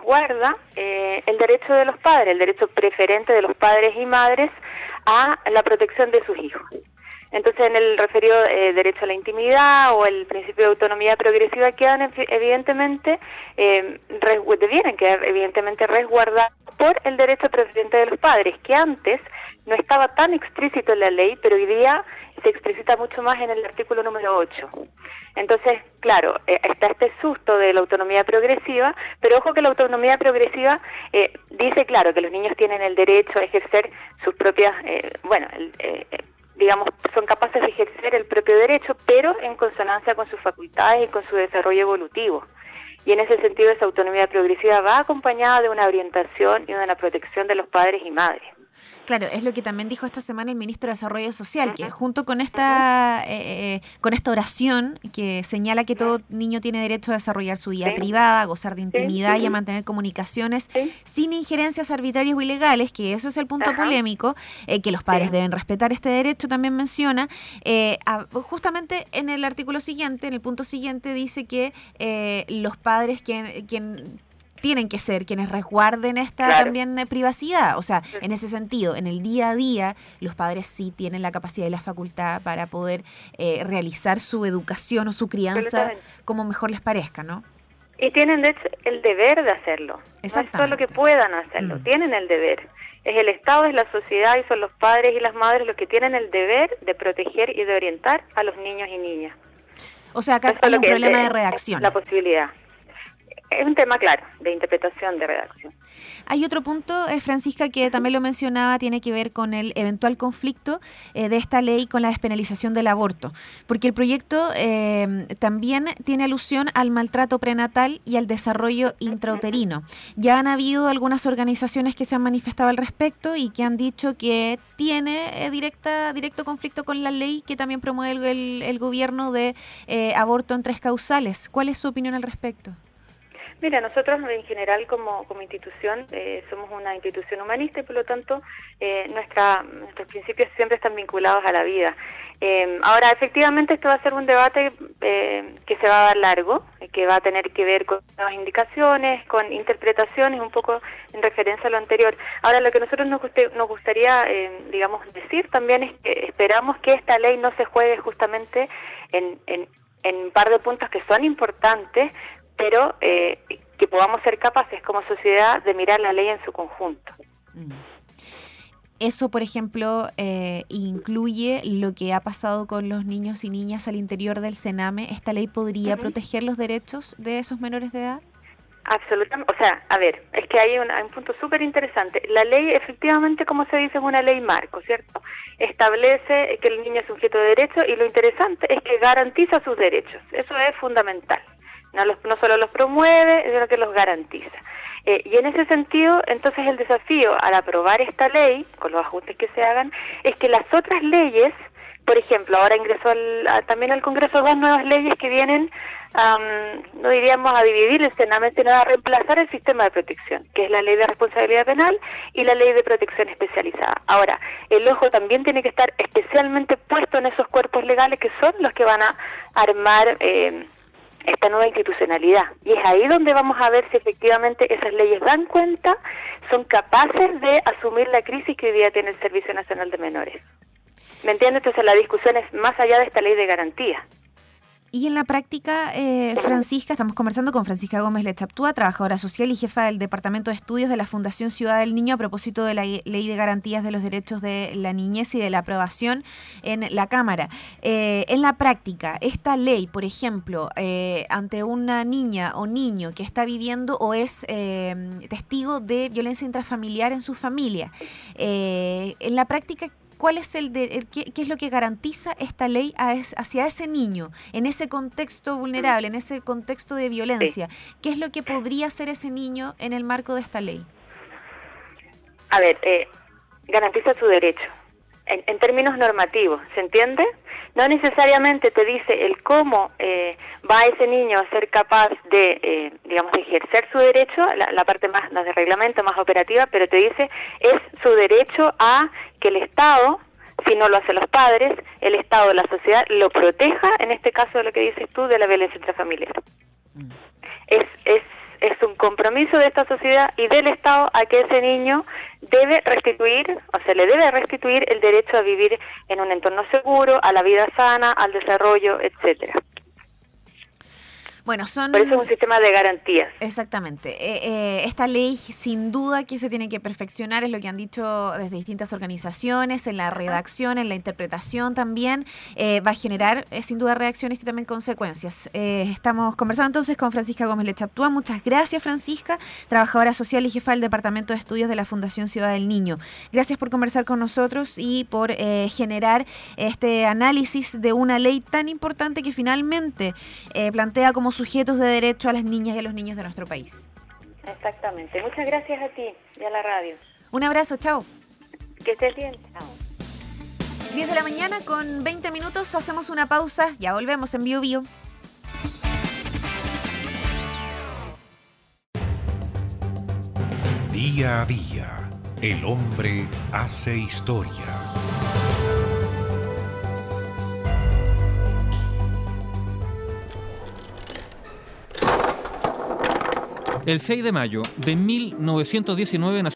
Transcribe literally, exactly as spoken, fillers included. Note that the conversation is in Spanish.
resguarda eh, el derecho de los padres, el derecho preferente de los padres y madres a la protección de sus hijos. Entonces, en el referido eh, derecho a la intimidad o el principio de autonomía progresiva quedan evidentemente, eh, res- debieran quedar evidentemente resguardados por el derecho preferente de los padres, que antes no estaba tan explícito en la ley, pero hoy día se explicita mucho más en el artículo número ocho. Entonces, claro, eh, está este susto de la autonomía progresiva, pero ojo que la autonomía progresiva eh, dice, claro, que los niños tienen el derecho a ejercer sus propias, eh, bueno, el, eh, digamos, son capaces de ejercer el propio derecho, pero en consonancia con sus facultades y con su desarrollo evolutivo. Y en ese sentido, esa autonomía progresiva va acompañada de una orientación y de una protección de los padres y madres. Claro, es lo que también dijo esta semana el ministro de Desarrollo Social, uh-huh. que junto con esta eh, con esta oración que señala que todo niño tiene derecho a desarrollar su vida sí. privada, a gozar de intimidad sí. y a mantener comunicaciones sí. sin injerencias arbitrarias o ilegales, que eso es el punto uh-huh. polémico, eh, que los padres sí. deben respetar este derecho, también menciona, eh, a, justamente en el artículo siguiente, en el punto siguiente, dice que eh, los padres quien, quien tienen que ser quienes resguarden esta claro. también eh, privacidad. O sea, en ese sentido, en el día a día, los padres sí tienen la capacidad y la facultad para poder eh, realizar su educación o su crianza como mejor les parezca, ¿no? Y tienen, de hecho, el deber de hacerlo. No es solo que puedan hacerlo, mm. tienen el deber. Es el Estado, es la sociedad y son los padres y las madres los que tienen el deber de proteger y de orientar a los niños y niñas. O sea, acá hay un problema de redacción. La posibilidad. Es un tema, claro, de interpretación, de redacción. Hay otro punto, eh, Francisca, que también lo mencionaba, tiene que ver con el eventual conflicto eh, de esta ley con la despenalización del aborto, porque el proyecto eh, también tiene alusión al maltrato prenatal y al desarrollo intrauterino. Ya han habido algunas organizaciones que se han manifestado al respecto y que han dicho que tiene eh, directa directo conflicto con la ley que también promueve el, el gobierno de eh, aborto en tres causales. ¿Cuál es su opinión al respecto? Mira, nosotros en general como, como institución eh, somos una institución humanista y por lo tanto eh, nuestra, nuestros principios siempre están vinculados a la vida. Eh, ahora, efectivamente esto va a ser un debate eh, que se va a dar largo, eh, que va a tener que ver con nuevas indicaciones, con interpretaciones, un poco en referencia a lo anterior. Ahora, lo que nosotros nos, guste, nos gustaría, eh, digamos, decir también es que esperamos que esta ley no se juegue justamente en, en, en un par de puntos que son importantes, pero eh, que podamos ser capaces como sociedad de mirar la ley en su conjunto. Eso, por ejemplo, eh, incluye lo que ha pasado con los niños y niñas al interior del Sename. ¿Esta ley podría uh-huh. proteger los derechos de esos menores de edad? Absolutamente. O sea, a ver, es que hay un, hay un punto súper interesante. La ley, efectivamente, como se dice, es una ley marco, ¿cierto? Establece que el niño es sujeto de derecho y lo interesante es que garantiza sus derechos. Eso es fundamental. No, los, no solo los promueve, sino que los garantiza. Eh, y en ese sentido, entonces el desafío al aprobar esta ley, con los ajustes que se hagan, es que las otras leyes, por ejemplo, ahora ingresó al, a, también al Congreso dos nuevas leyes que vienen, um, no diríamos a dividir el Sename, sino a reemplazar el sistema de protección, que es la ley de responsabilidad penal y la ley de protección especializada. Ahora, el ojo también tiene que estar especialmente puesto en esos cuerpos legales que son los que van a armar Eh, esta nueva institucionalidad. Y es ahí donde vamos a ver si efectivamente esas leyes dan cuenta, son capaces de asumir la crisis que hoy día tiene el Servicio Nacional de Menores. ¿Me entiendes? Entonces la discusión es más allá de esta ley de garantía. Y en la práctica, eh, Francisca, estamos conversando con Francisca Gómez Lechaptúa, trabajadora social y jefa del Departamento de Estudios de la Fundación Ciudad del Niño, a propósito de la Ley de Garantías de los Derechos de la Niñez y de la aprobación en la Cámara. Eh, en la práctica, esta ley, por ejemplo, eh, ante una niña o niño que está viviendo o es eh, testigo de violencia intrafamiliar en su familia, eh, en la práctica, ¿cuál es el de el, qué, qué es lo que garantiza esta ley a es, hacia ese niño, en ese contexto vulnerable, en ese contexto de violencia? Sí. ¿Qué es lo que podría hacer ese niño en el marco de esta ley? A ver, eh, garantiza su derecho, en, en términos normativos, ¿se entiende? No necesariamente te dice el cómo eh, va ese niño a ser capaz de, eh, digamos, de ejercer su derecho, la, la parte más, más de reglamento, más operativa, pero te dice es su derecho a que el Estado, si no lo hacen los padres, el Estado, la sociedad, lo proteja, en este caso de lo que dices tú, de la violencia intrafamiliar. Mm. Es, es es un compromiso de esta sociedad y del Estado a que ese niño debe restituir, o se le debe restituir el derecho a vivir en un entorno seguro, a la vida sana, al desarrollo, etcétera. Bueno, son... Por eso es un sistema de garantías. Exactamente. Eh, eh, esta ley, sin duda, que se tiene que perfeccionar, es lo que han dicho desde distintas organizaciones, en la redacción, en la interpretación también, eh, va a generar, eh, sin duda, reacciones y también consecuencias. Eh, estamos conversando entonces con Francisca Gómez Lechaptúa. Muchas gracias, Francisca, trabajadora social y jefa del Departamento de Estudios de la Fundación Ciudad del Niño. Gracias por conversar con nosotros y por eh, generar este análisis de una ley tan importante que finalmente eh, plantea como sujetos de derecho a las niñas y a los niños de nuestro país. Exactamente. Muchas gracias a ti y a la radio. Un abrazo, chao. Que estés bien. Chao. diez de la mañana con veinte minutos, hacemos una pausa, ya volvemos en Bio Bio. Día a día, el hombre hace historia. El seis de mayo de mil novecientos diecinueve nació